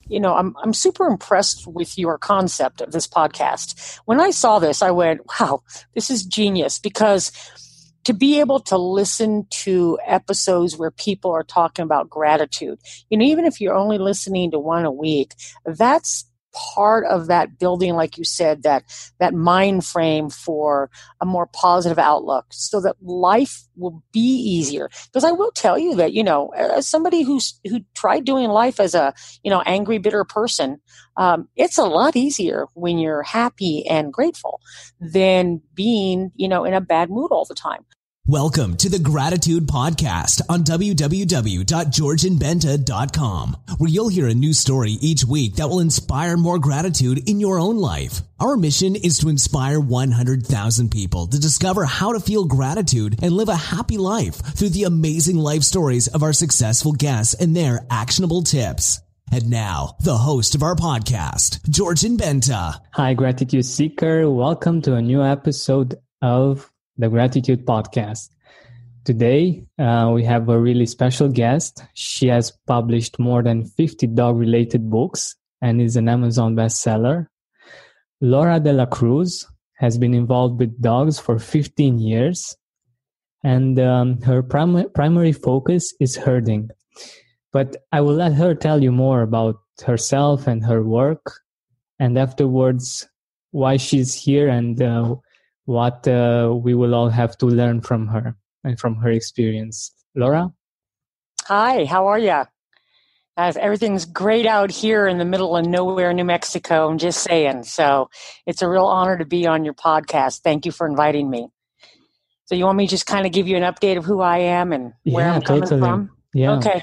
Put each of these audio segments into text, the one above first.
I'm super impressed with your concept of this podcast. When I saw this, I went, wow, this is genius, because to be able to listen to episodes where people are talking about gratitude, even if you're only listening to one a week, that's part of that building, like you said, that mind frame for a more positive outlook, so that life will be easier. Because I will tell you that, as somebody who tried doing life as a, angry, bitter person, it's a lot easier when you're happy and grateful than being, in a bad mood all the time. Welcome to the Gratitude Podcast on www.georgianbenta.com, where you'll hear a new story each week that will inspire more gratitude in your own life. Our mission is to inspire 100,000 people to discover how to feel gratitude and live a happy life through the amazing life stories of our successful guests and their actionable tips. And now, the host of our podcast, Georgian Benta. Hi, Gratitude Seeker. Welcome to a new episode of the Gratitude Podcast. Today, we have a really special guest. She has published more than 50 dog-related books and is an Amazon bestseller. Laura de la Cruz has been involved with dogs for 15 years, and her primary focus is herding. But I will let her tell you more about herself and her work, and afterwards why she's here and what we will all have to learn from her and from her experience. Laura? Hi, how are you? Everything's great out here in the middle of nowhere, New Mexico, I'm just saying. So it's a real honor to be on your podcast. Thank you for inviting me. So you want me to just kind of give you an update of who I am and where I'm coming from? Yeah. Okay.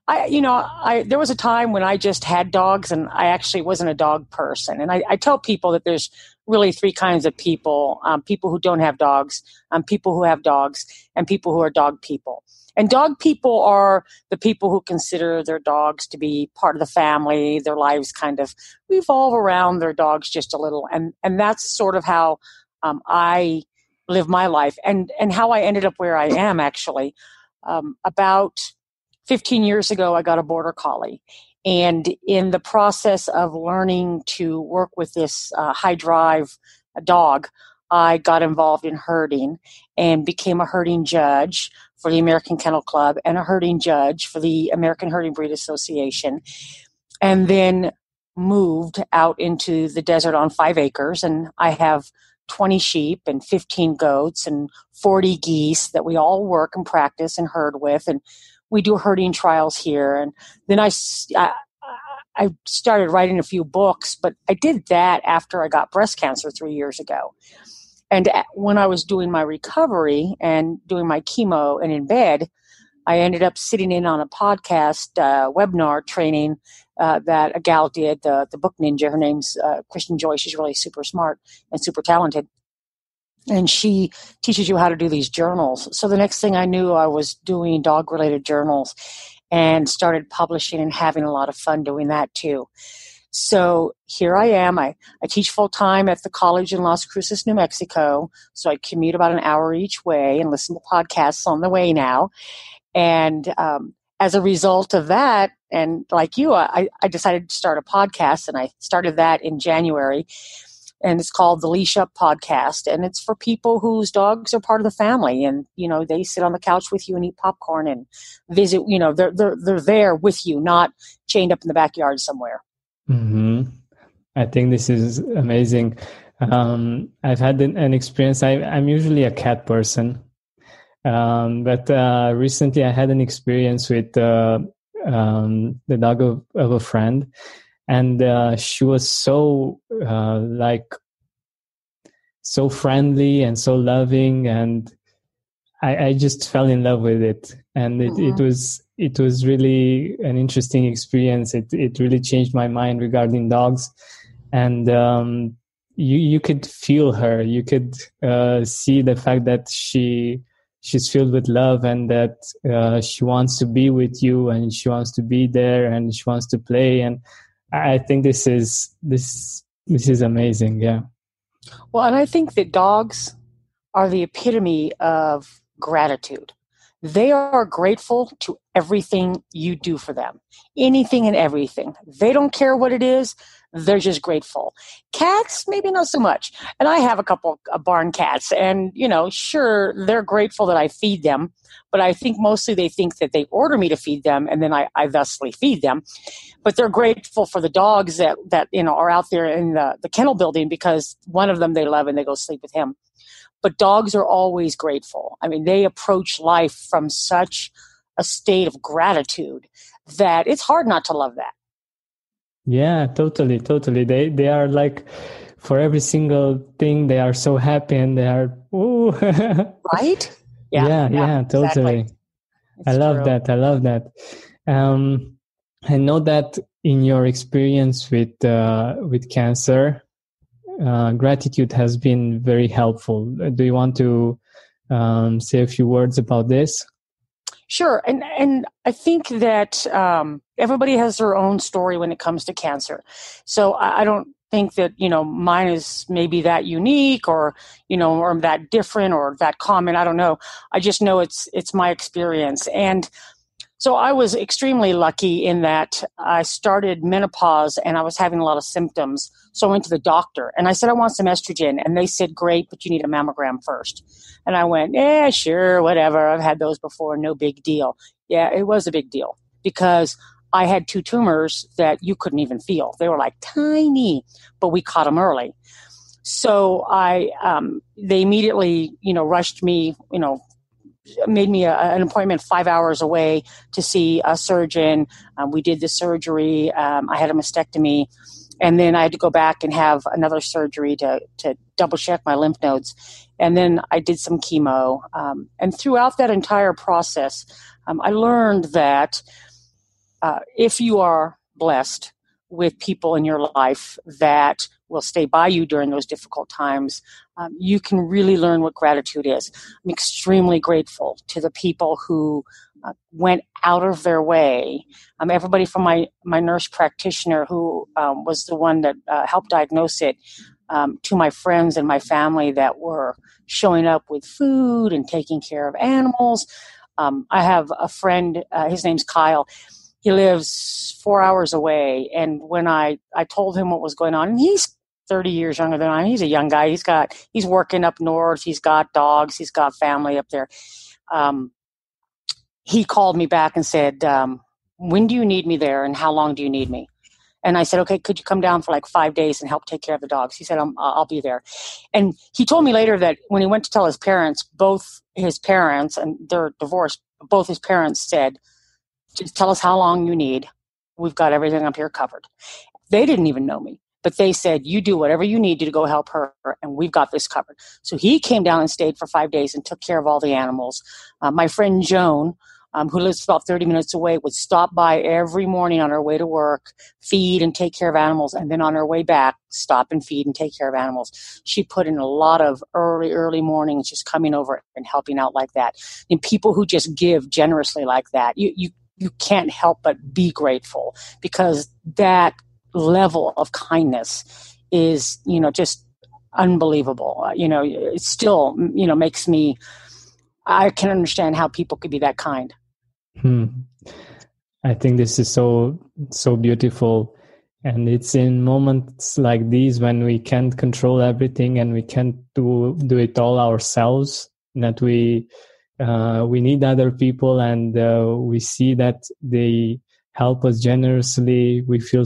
There was a time when I just had dogs, and I actually wasn't a dog person. And I tell people that there's really three kinds of people: people who don't have dogs, people who have dogs, and people who are dog people. And dog people are the people who consider their dogs to be part of the family. Their lives kind of revolve around their dogs just a little. And that's sort of how I live my life, and how I ended up where I am, actually. About 15 years ago, I got a border collie. And in the process of learning to work with this high drive dog, I got involved in herding and became a herding judge for the American Kennel Club and a herding judge for the American Herding Breed Association. And then moved out into the desert on 5 acres. And I have 20 sheep and 15 goats and 40 geese that we all work and practice and herd with. And we do herding trials here. And then I started writing a few books, but I did that after I got breast cancer 3 years ago. And when I was doing my recovery and doing my chemo and in bed, I ended up sitting in on a podcast webinar training that a gal did, the book ninja. Her name's Kristen Joy. She's really super smart and super talented. And she teaches you how to do these journals. So the next thing I knew, I was doing dog-related journals and started publishing and having a lot of fun doing that too. So here I am. I teach full-time at the college in Las Cruces, New Mexico. So I commute about an hour each way and listen to podcasts on the way now. And as a result of that, and like you, I decided to start a podcast, and I started that in January. And it's called the Leash Up Podcast. And it's for people whose dogs are part of the family. And, they sit on the couch with you and eat popcorn and visit. They're there with you, not chained up in the backyard somewhere. Mm-hmm. I think this is amazing. I've had an experience. I'm usually a cat person. But recently I had an experience with the dog of a friend. And she was so so friendly and so loving, and I just fell in love with it. And it was really an interesting experience. It really changed my mind regarding dogs. And you could feel her. You could see the fact that she's filled with love, and that she wants to be with you, and she wants to be there, and she wants to play. And I think this is amazing. Yeah. Well, and I think that dogs are the epitome of gratitude. they are grateful to everything you do for them, anything and everything. They don't care what it is. They're just grateful. Cats, maybe not so much. And I have a couple of barn cats, and, sure, they're grateful that I feed them, but I think mostly they think that they order me to feed them, and then I thusly feed them. But they're grateful for the dogs that are out there in the kennel building, because one of them they love and they go sleep with him. But dogs are always grateful. I mean, they approach life from such a state of gratitude that it's hard not to love that. Yeah, totally. They are like, for every single thing, they are so happy, and they are, ooh. Right? Yeah, totally. Exactly. I love that. I know that in your experience with cancer, gratitude has been very helpful. Do you want to say a few words about this? Sure. And I think that everybody has their own story when it comes to cancer. So I don't think that, mine is maybe that unique or that different or that common. I don't know. I just know it's my experience. And so I was extremely lucky in that I started menopause and I was having a lot of symptoms. So I went to the doctor and I said, I want some estrogen. And they said, great, but you need a mammogram first. And I went, yeah, sure, whatever. I've had those before. No big deal. Yeah, it was a big deal because I had 2 tumors that you couldn't even feel. They were like tiny, but we caught them early. So they immediately, rushed me, made me an appointment 5 hours away to see a surgeon. We did the surgery. I had a mastectomy. And then I had to go back and have another surgery to double check my lymph nodes. And then I did some chemo. And throughout that entire process, I learned that if you are blessed with people in your life that will stay by you during those difficult times, you can really learn what gratitude is. I'm extremely grateful to the people who went out of their way. Everybody from my nurse practitioner who was the one that helped diagnose it, to my friends and my family that were showing up with food and taking care of animals. I have a friend, his name's Kyle. He lives 4 hours away. And when I told him what was going on, and he's 30 years younger than I am, he's a young guy. He's working up north. He's got dogs. He's got family up there. He called me back and said, when do you need me there and how long do you need me? And I said, okay, could you come down for like 5 days and help take care of the dogs? He said, I'll be there. And he told me later that when he went to tell his parents, both his parents, and they're divorced, both his parents said, just tell us how long you need. We've got everything up here covered. They didn't even know me, but they said, you do whatever you need to go help her, and we've got this covered. So he came down and stayed for 5 days and took care of all the animals. My friend Joan, who lives about 30 minutes away, would stop by every morning on her way to work, feed and take care of animals, and then on her way back, stop and feed and take care of animals. She put in a lot of early mornings just coming over and helping out like that. And people who just give generously like that, you can't help but be grateful, because that level of kindness is, just unbelievable. It still, makes me, I can understand how people could be that kind. I think this is so beautiful. And it's in moments like these when we can't control everything and we can't do it all ourselves, that we need other people, and we see that they help us generously. We feel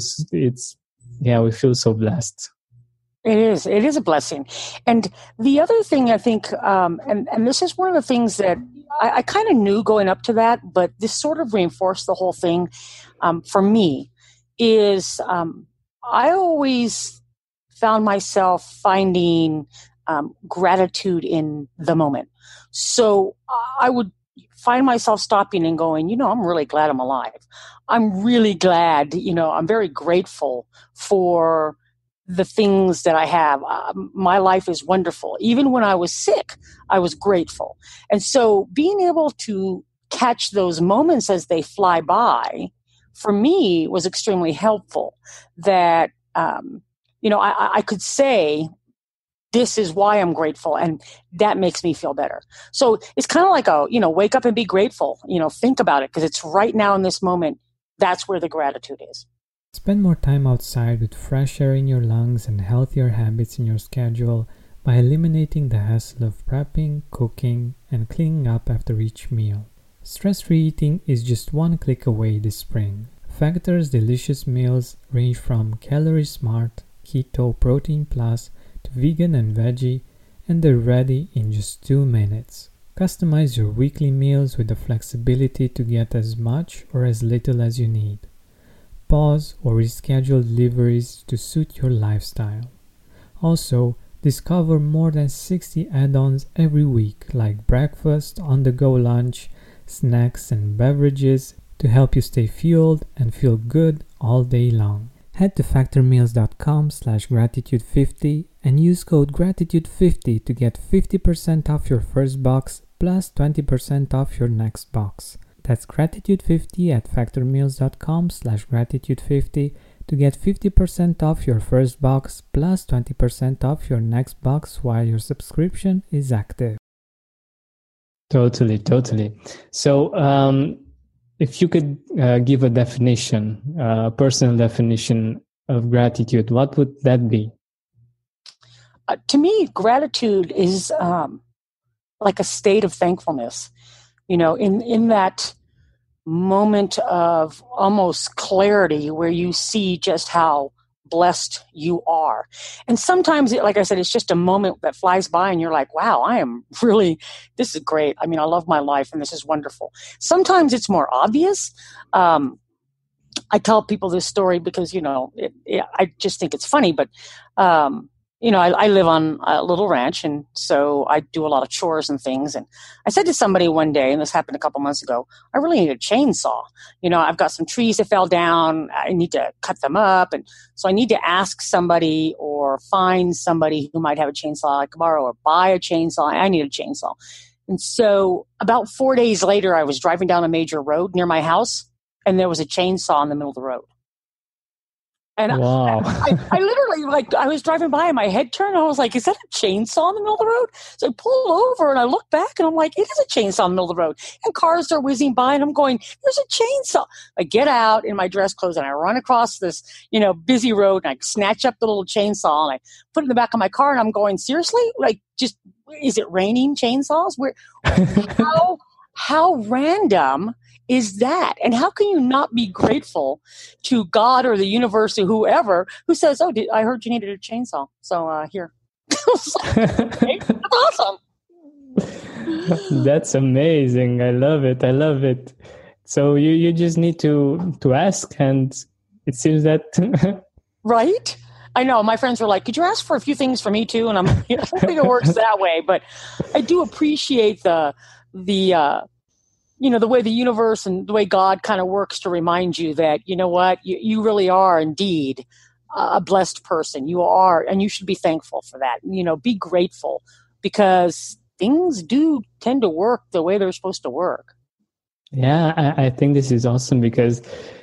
so blessed. It is a blessing. And the other thing I think, and this is one of the things that I kind of knew going up to that, but this sort of reinforced the whole thing for me, is I always found myself finding gratitude in the moment. So I would find myself stopping and going, I'm really glad I'm alive. I'm really glad, I'm very grateful for the things that I have. My life is wonderful. Even when I was sick, I was grateful. And so being able to catch those moments as they fly by, for me, was extremely helpful. That, I could say, this is why I'm grateful, and that makes me feel better. So it's kind of like wake up and be grateful. Think about it, because it's right now in this moment. That's where the gratitude is. Spend more time outside with fresh air in your lungs and healthier habits in your schedule by eliminating the hassle of prepping, cooking, and cleaning up after each meal. Stress-free eating is just one click away this spring. Factor's delicious meals range from Calorie Smart, Keto, Protein Plus to vegan and veggie, and they're ready in just 2 minutes. Customize your weekly meals with the flexibility to get as much or as little as you need. Pause or reschedule deliveries to suit your lifestyle. Also, discover more than 60 add-ons every week, like breakfast, on-the-go lunch, snacks, and beverages to help you stay fueled and feel good all day long. Head to factormeals.com/gratitude50 and use code gratitude50 to get 50% off your first box plus 20% off your next box. That's gratitude50 at factormeals.com/gratitude50 to get 50% off your first box plus 20% off your next box while your subscription is active. Totally. So, if you could give a definition, a personal definition of gratitude, what would that be? To me, gratitude is like a state of thankfulness. In that moment of almost clarity where you see just how blessed you are. And sometimes, like I said, it's just a moment that flies by and you're like, wow, this is great. I mean, I love my life and this is wonderful. Sometimes it's more obvious. I tell people this story because, I just think it's funny, but, I live on a little ranch, and so I do a lot of chores and things. And I said to somebody one day, and this happened a couple months ago, I really need a chainsaw. I've got some trees that fell down. I need to cut them up. And so I need to ask somebody or find somebody who might have a chainsaw I can borrow, or buy a chainsaw. I need a chainsaw. And so about 4 days later, I was driving down a major road near my house, and there was a chainsaw in the middle of the road. And wow. I literally, I was driving by and my head turned and I was like, is that a chainsaw in the middle of the road? So I pulled over and I looked back and I'm like, it is a chainsaw in the middle of the road. And cars are whizzing by and I'm going, there's a chainsaw. I get out in my dress clothes and I run across this, busy road, and I snatch up the little chainsaw and I put it in the back of my car and I'm going, seriously? Is it raining chainsaws? How random is that? And how can you not be grateful to God or the universe or whoever who says, oh, I heard you needed a chainsaw. So here. That's awesome. That's amazing. I love it. So you just need to ask, and it seems that... Right? I know. My friends were like, could you ask for a few things for me too? And I'm I don't think it works that way, but I do appreciate the way the universe and the way God kind of works to remind you that, you know what, you really are indeed a blessed person. You are, and you should be thankful for that. Be grateful, because things do tend to work the way they're supposed to work. Yeah, I think this is awesome, because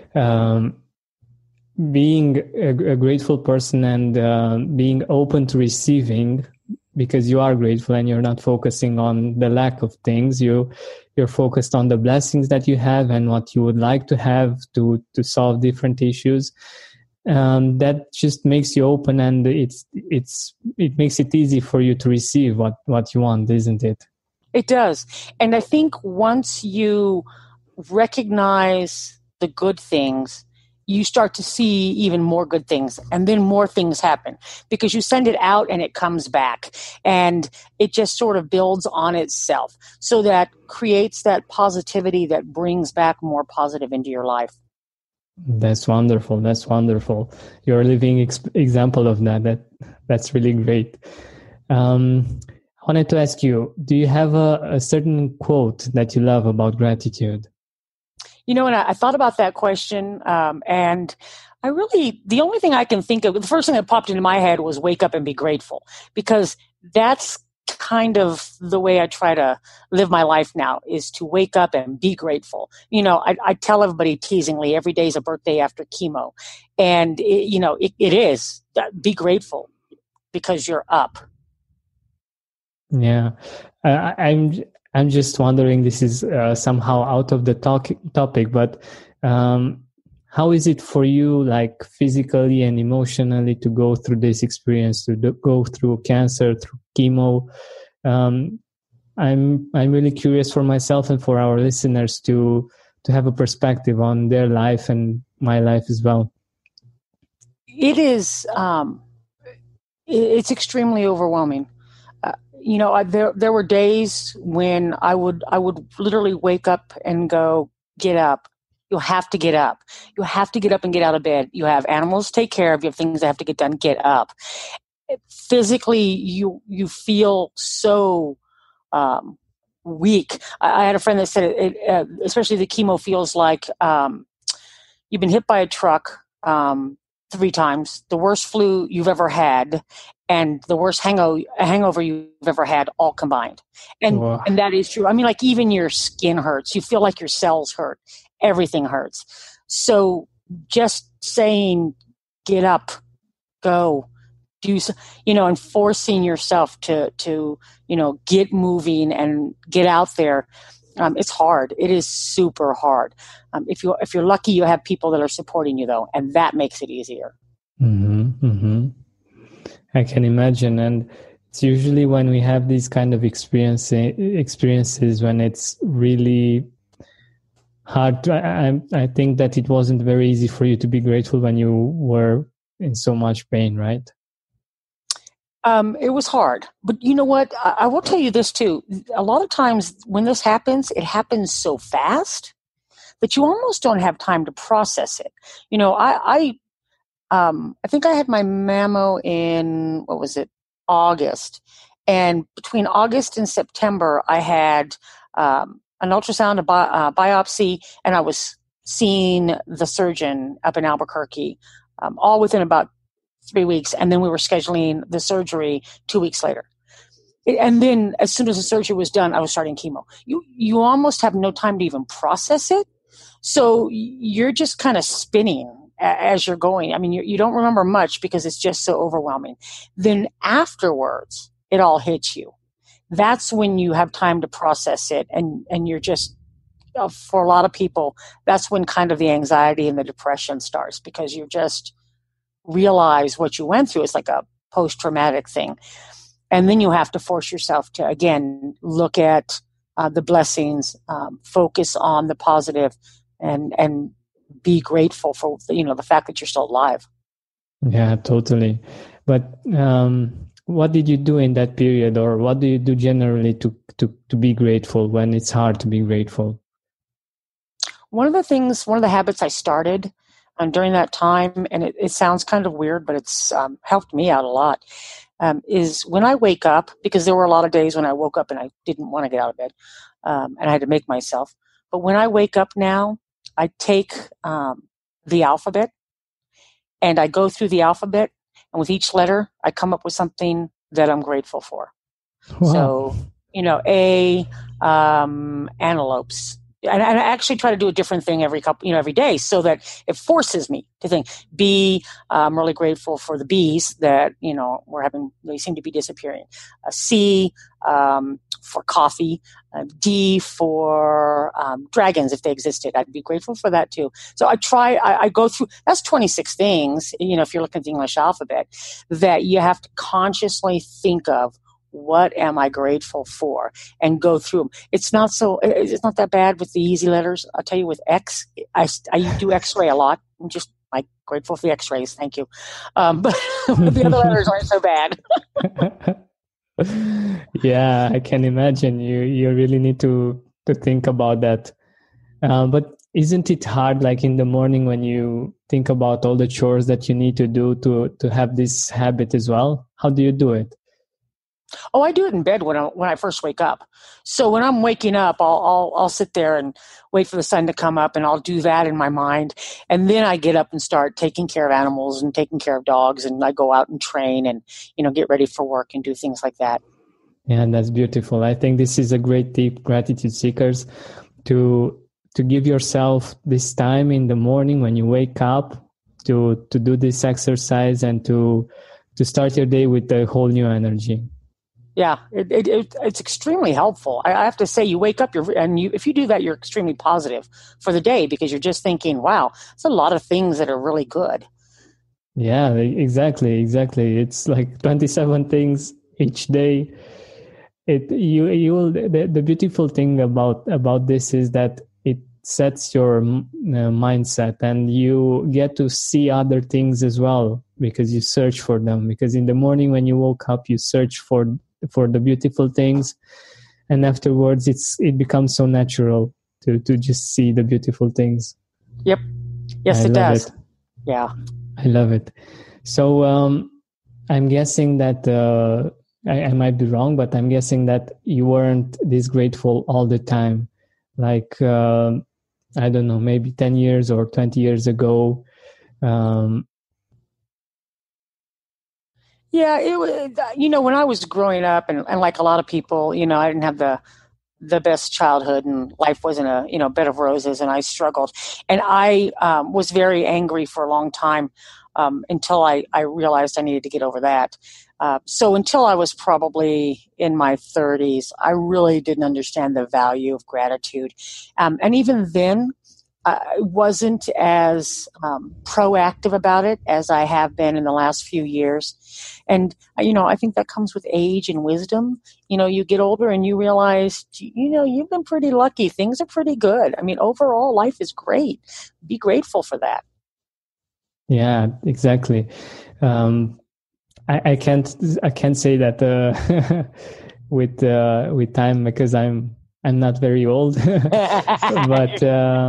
being a grateful person and being open to receiving, because you are grateful and you're not focusing on the lack of things, you're focused on the blessings that you have and what you would like to have to solve different issues. That just makes you open, and it makes it easy for you to receive what you want, isn't it? It does. And I think once you recognize the good things, you start to see even more good things, and then more things happen because you send it out and it comes back, and it just sort of builds on itself. So that creates that positivity that brings back more positive into your life. That's wonderful. You're a living example of that. That's really great. I wanted to ask you, do you have a certain quote that you love about gratitude? And I thought about that question, and the only thing I can think of, the first thing that popped into my head was wake up and be grateful, because that's kind of the way I try to live my life now, is to wake up and be grateful. I tell everybody teasingly, every day is a birthday after chemo, and it is, be grateful because you're up. Yeah, I'm just wondering. This is somehow out of the topic, but how is it for you, like physically and emotionally, to go through this experience, to go through cancer, through chemo? Um, I'm really curious for myself and for our listeners to have a perspective on their life and my life as well. It is. It's extremely overwhelming. There were days when I would literally wake up and go, get up. You have to get up. You have to get up and get out of bed. You have animals to take care of. You have things that have to get done. Get up. Physically, you feel so weak. I had a friend that said especially the chemo feels like you've been hit by a truck 3 times, the worst flu you've ever had, and the worst hangover you've ever had, all combined. And Wow. and that is true. I mean, like, even your skin hurts. You feel like your cells hurt. Everything hurts. So just saying, get up, go, do, and forcing yourself to get moving and get out there. It's hard. It is super hard. If you're lucky, you have people that are supporting you, though, and that makes it easier. Mm-hmm, mm-hmm. I can imagine, and it's usually when we have these kind of experiences when it's really hard. I think that it wasn't very easy for you to be grateful when you were in so much pain, right? It was hard, but you know what? I will tell you this too. A lot of times when this happens, it happens so fast that you almost don't have time to process it. I think I had my mammo in, what was it, August. And between August and September, I had an ultrasound, a biopsy, and I was seeing the surgeon up in Albuquerque, all within about 3 weeks. And then we were scheduling the surgery 2 weeks later. And then as soon as the surgery was done, I was starting chemo. You almost have no time to even process it. So you're just kind of spinning as you're going. I mean, you don't remember much because it's just so overwhelming. Then afterwards, it all hits you. That's when you have time to process it. And you're just, for a lot of people, that's when kind of the anxiety and the depression starts, because you just realize what you went through. It's like a post-traumatic thing. And then you have to force yourself to, again, look at the blessings, focus on the positive, and be grateful for the fact that you're still alive. Yeah, totally. But what did you do in that period, or what do you do generally to be grateful when it's hard to be grateful? One of the habits I started during that time, and it sounds kind of weird, but it's helped me out a lot, is when I wake up, because there were a lot of days when I woke up and I didn't want to get out of bed, and I had to make myself. But when I wake up now, I take the alphabet and I go through the alphabet, and with each letter, I come up with something that I'm grateful for. Wow. So, A, antelopes. And I actually try to do a different thing every day, so that it forces me to think. B, I'm really grateful for the bees that, they seem to be disappearing. C, for coffee. D, for dragons, if they existed. I'd be grateful for that too. So I go through, that's 26 things, if you're looking at the English alphabet, that you have to consciously think of. What am I grateful for? And go through them. It's not that bad with the easy letters. I'll tell you, with X, I do X-ray a lot. I'm just grateful for the X-rays. Thank you. But the other letters aren't so bad. Yeah, I can imagine. You really need to think about that. But isn't it hard, like in the morning when you think about all the chores that you need to do to have this habit as well? How do you do it? Oh, I do it in bed when I first wake up. So when I'm waking up, I'll sit there and wait for the sun to come up, and I'll do that in my mind. And then I get up and start taking care of animals and taking care of dogs, and I go out and train and, get ready for work and do things like that. Yeah, that's beautiful. I think this is a great tip, gratitude seekers, to give yourself this time in the morning when you wake up to do this exercise and to start your day with a whole new energy. Yeah, it's extremely helpful. I have to say, you wake up, if you do that, you're extremely positive for the day because you're just thinking, wow, it's a lot of things that are really good. Yeah, exactly. It's like 27 things each day. You will, the beautiful thing about this is that it sets your mindset, and you get to see other things as well because you search for them. Because in the morning when you woke up, you search for the beautiful things, and afterwards it becomes so natural to just see the beautiful things. Yep. Yes, it does. Yeah, I love it. So I'm guessing that I might be wrong, but I'm guessing that you weren't this grateful all the time. Like, I don't know, maybe 10 years or 20 years ago. Yeah, it was, when I was growing up, and like a lot of people, I didn't have the best childhood, and life wasn't a bed of roses, and I struggled, and I was very angry for a long time until I realized I needed to get over that. So until I was probably in my 30s, I really didn't understand the value of gratitude, and even then, I wasn't as proactive about it as I have been in the last few years. And, I think that comes with age and wisdom. You get older and you realize, you've been pretty lucky. Things are pretty good. I mean, overall, life is great. Be grateful for that. Yeah, exactly. I can't say that with time because I'm not very old, but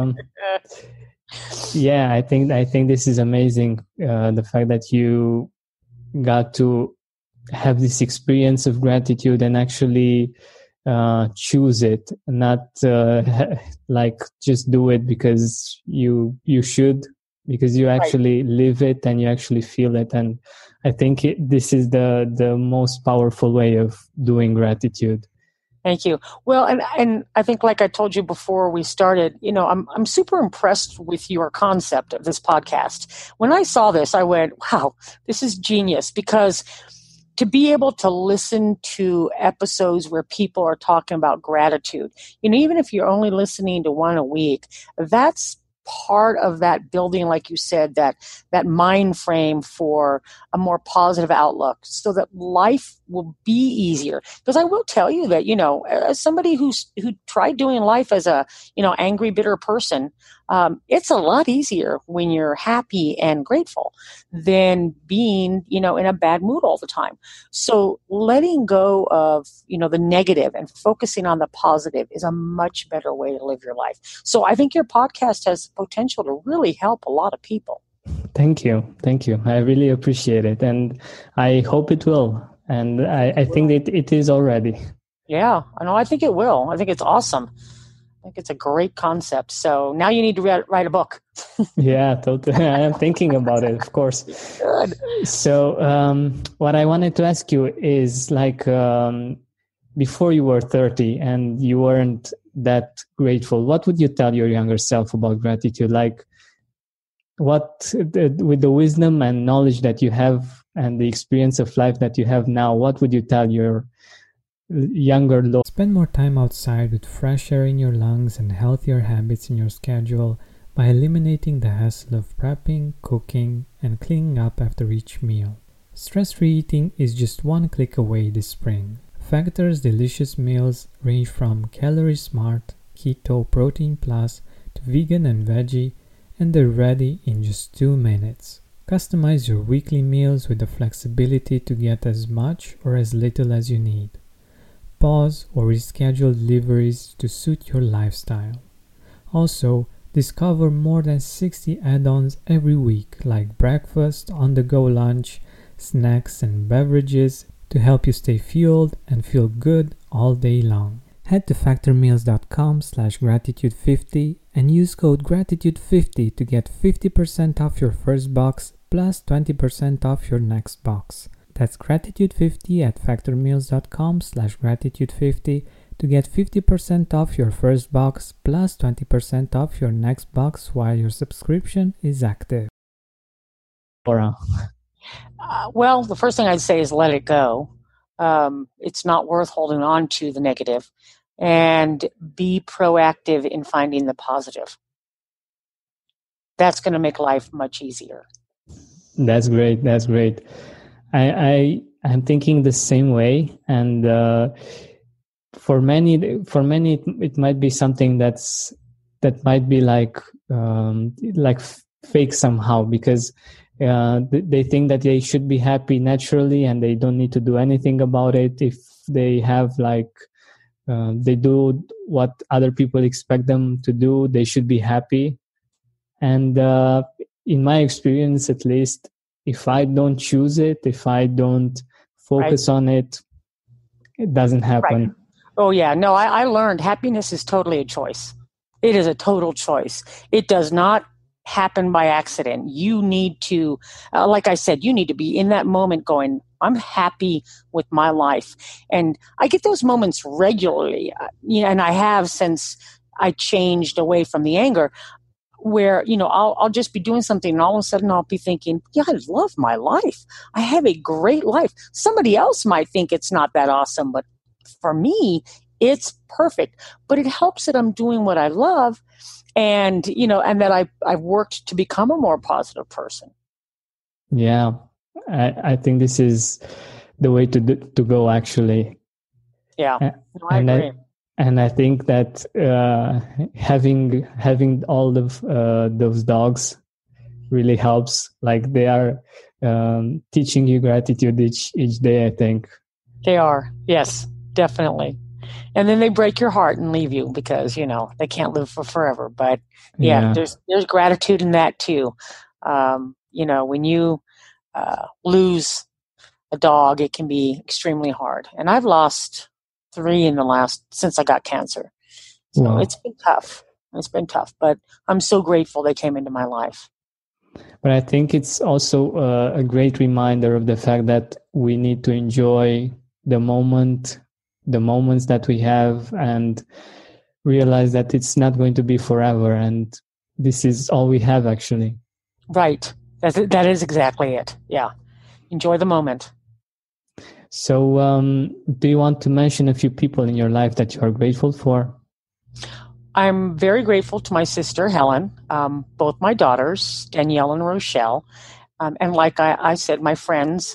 yeah, I think this is amazing. The fact that you got to have this experience of gratitude and actually choose it, not like just do it because you should, because you actually live it and you actually feel it. And I think this is the most powerful way of doing gratitude. Thank you. Well, and I think, like I told you before we started, I'm super impressed with your concept of this podcast. When I saw this, I went, wow, this is genius, because to be able to listen to episodes where people are talking about gratitude, even if you're only listening to one a week, that's part of that building, like you said, that mind frame for a more positive outlook so that life will be easier. Because I will tell you that, as somebody who tried doing life as a, angry, bitter person, it's a lot easier when you're happy and grateful than being, in a bad mood all the time. So letting go of, the negative and focusing on the positive is a much better way to live your life. So I think your podcast has potential to really help a lot of people. Thank you. I really appreciate it. And I hope it will. And I think it is already. Yeah, I think it will. I think it's awesome. I think it's a great concept. So now you need to write a book. Yeah, totally. I am thinking about it, of course. Good. So what I wanted to ask you is, like, before you were 30 and you weren't that grateful, what would you tell your younger self about gratitude? Like, what, with the wisdom and knowledge that you have and the experience of life that you have now, what would you tell your younger Lord? Spend more time outside with fresh air in your lungs and healthier habits in your schedule by eliminating the hassle of prepping, cooking, and cleaning up after each meal. Stress-free eating is just one click away this spring. Factor's delicious meals range from Calorie Smart, Keto, Protein Plus to vegan and veggie, and they're ready in just 2 minutes. Customize your weekly meals with the flexibility to get as much or as little as you need. Pause or reschedule deliveries to suit your lifestyle. Also, discover more than 60 add-ons every week, like breakfast, on-the-go lunch, snacks, and beverages to help you stay fueled and feel good all day long. Head to factormeals.com/gratitude50 and use code gratitude50 to get 50% off your first box plus 20% off your next box. That's gratitude50 at factormeals.com/gratitude50 to get 50% off your first box plus 20% off your next box while your subscription is active. Laura. Well, the first thing I'd say is let it go. it's not worth holding on to the negative, and be proactive in finding the positive. That's going to make life much easier. That's great. That's great. I'm thinking the same way, and for many, it might be something that might be like fake somehow, because they think that they should be happy naturally and they don't need to do anything about it. If they have they do what other people expect them to do, they should be happy. And in my experience, at least, if I don't choose it, if I don't focus on it, it doesn't happen. Right. Oh, yeah. No, I learned happiness is totally a choice. It is a total choice. It does not happen by accident. You need to, like I said, you need to be in that moment going, I'm happy with my life. And I get those moments regularly, and I have since I changed away from the anger, where, I'll just be doing something and all of a sudden I'll be thinking, yeah, I love my life. I have a great life. Somebody else might think it's not that awesome, but for me, it's perfect. But it helps that I'm doing what I love, and, and that I've worked to become a more positive person. Yeah, I think this is the way to go, actually. Yeah, I agree. And I think that having all of those dogs really helps. Like, they are teaching you gratitude each day, I think. They are. Yes, definitely. And then they break your heart and leave you because, they can't live for forever. But yeah. there's gratitude in that too. When you lose a dog, it can be extremely hard. And I've lost 3 since I got cancer. So wow. It's been tough. But I'm so grateful they came into my life. But I think it's also a great reminder of the fact that we need to enjoy the moments that we have, and realize that it's not going to be forever, and this is all we have, actually. Right. That is exactly it. Yeah. Enjoy the moment. So, do you want to mention a few people in your life that you are grateful for? I'm very grateful to my sister, Helen, both my daughters, Danielle and Rochelle, and like I said, my friends,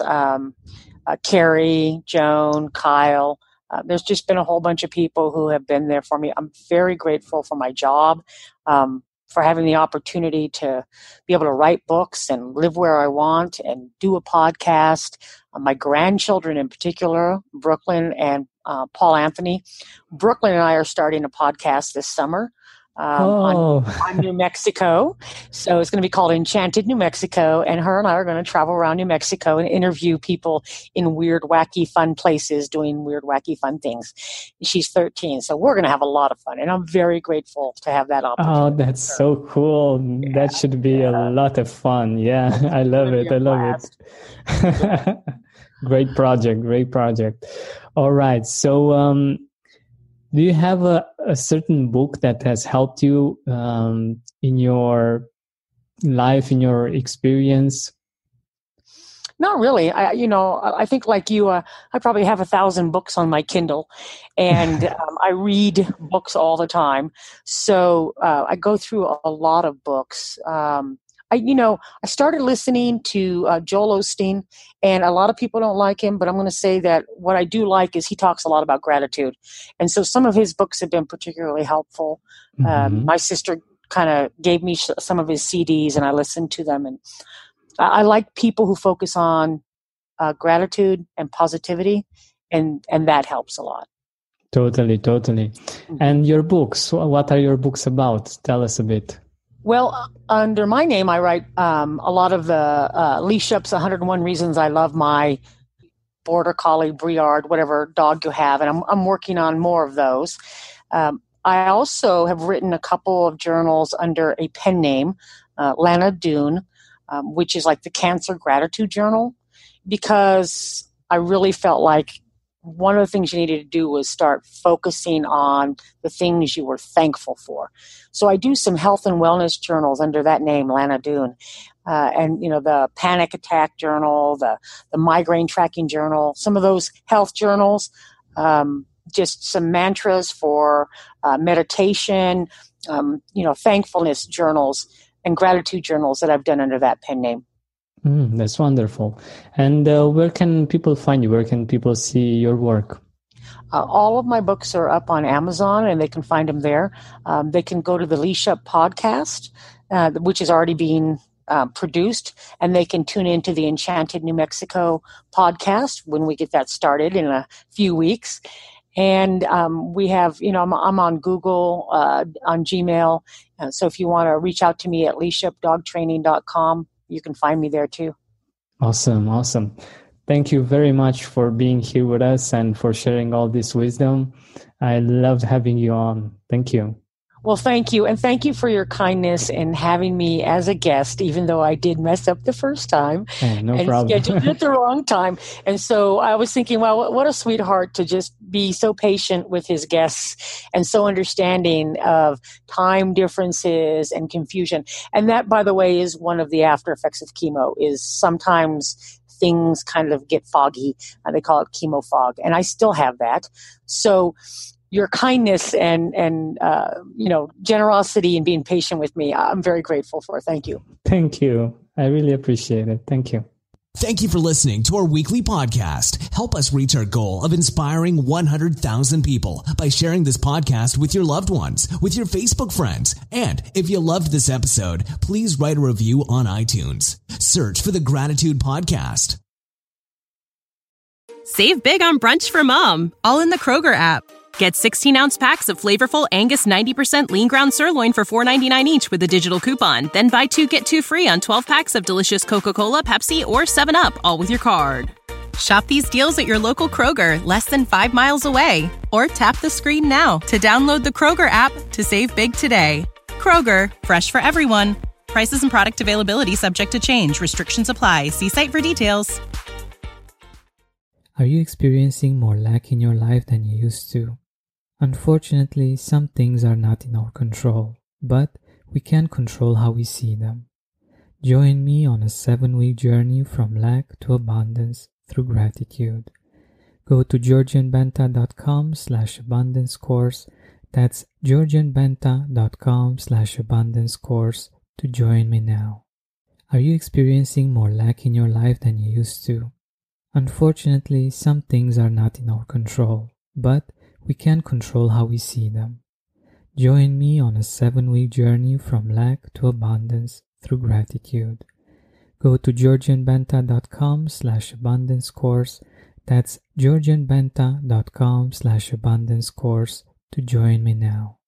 Carrie, Joan, Kyle. There's just been a whole bunch of people who have been there for me. I'm very grateful for my job, for having the opportunity to be able to write books and live where I want and do a podcast. My grandchildren in particular, Brooklyn and Paul Anthony. Brooklyn and I are starting a podcast this summer on New Mexico. So it's going to be called Enchanted New Mexico. And her and I are going to travel around New Mexico and interview people in weird, wacky, fun places doing weird, wacky, fun things. She's 13. So we're going to have a lot of fun. And I'm very grateful to have that opportunity. Oh, that's so cool. Yeah, that should be a lot of fun. Yeah, I love it. I love it. Great project. All right. So, do you have a certain book that has helped you in your life, in your experience? Not really. I think like you, I probably have 1,000 books on my Kindle, and I read books all the time. So I go through a lot of books. I started listening to Joel Osteen, and a lot of people don't like him, but I'm going to say that what I do like is he talks a lot about gratitude. And so some of his books have been particularly helpful. Mm-hmm. My sister kind of gave me some of his CDs, and I listened to them. And I like people who focus on gratitude and positivity, and that helps a lot. Totally. Mm-hmm. And your books, what are your books about? Tell us a bit. Well, under my name, I write a lot of the Lee Shup's 101 Reasons I Love My Border Collie, Briard, whatever dog you have, and I'm working on more of those. I also have written a couple of journals under a pen name, Lana Doone, which is like the Cancer Gratitude Journal, because I really felt like one of the things you needed to do was start focusing on the things you were thankful for. So I do some health and wellness journals under that name, Lana Doone. and the panic attack journal, the migraine tracking journal, some of those health journals, just some mantras for meditation, thankfulness journals and gratitude journals that I've done under that pen name. That's wonderful. And where can people find you? Where can people see your work? All of my books are up on Amazon, and they can find them there. They can go to the Leash Up podcast, which is already being produced, and they can tune into the Enchanted New Mexico podcast when we get that started in a few weeks. And we have, I'm on Google, on Gmail. So if you want to reach out to me at leashupdogtraining.com, you can find me there too. Awesome. Thank you very much for being here with us and for sharing all this wisdom. I loved having you on. Thank you. Well, thank you. And thank you for your kindness in having me as a guest, even though I did mess up the first time. No problem. Scheduled it at the wrong time. And so I was thinking, well, what a sweetheart to just be so patient with his guests and so understanding of time differences and confusion. And that, by the way, is one of the after effects of chemo, is sometimes things kind of get foggy. They call it chemo fog. And I still have that. So your kindness and generosity and being patient with me, I'm very grateful for. Thank you. Thank you. I really appreciate it. Thank you. Thank you for listening to our weekly podcast. Help us reach our goal of inspiring 100,000 people by sharing this podcast with your loved ones, with your Facebook friends. And if you loved this episode, please write a review on iTunes. Search for the Gratitude Podcast. Save big on brunch for mom, all in the Kroger app. Get 16-ounce packs of flavorful Angus 90% lean ground sirloin for $4.99 each with a digital coupon. Then buy 2, get 2 free on 12 packs of delicious Coca-Cola, Pepsi, or 7-Up, all with your card. Shop these deals at your local Kroger, less than 5 miles away. Or tap the screen now to download the Kroger app to save big today. Kroger, fresh for everyone. Prices and product availability subject to change. Restrictions apply. See site for details. Are you experiencing more lack in your life than you used to? Unfortunately, some things are not in our control, but we can control how we see them. Join me on a 7-week journey from lack to abundance through gratitude. Go to georgianbenta.com/abundance course. That's georgianbenta.com/abundance course to join me now. Are you experiencing more lack in your life than you used to? Unfortunately, some things are not in our control, but we can control how we see them. Join me on a 7-week journey from lack to abundance through gratitude. Go to georgianbenta.com/abundance course. That's georgianbenta.com/abundance course to join me now.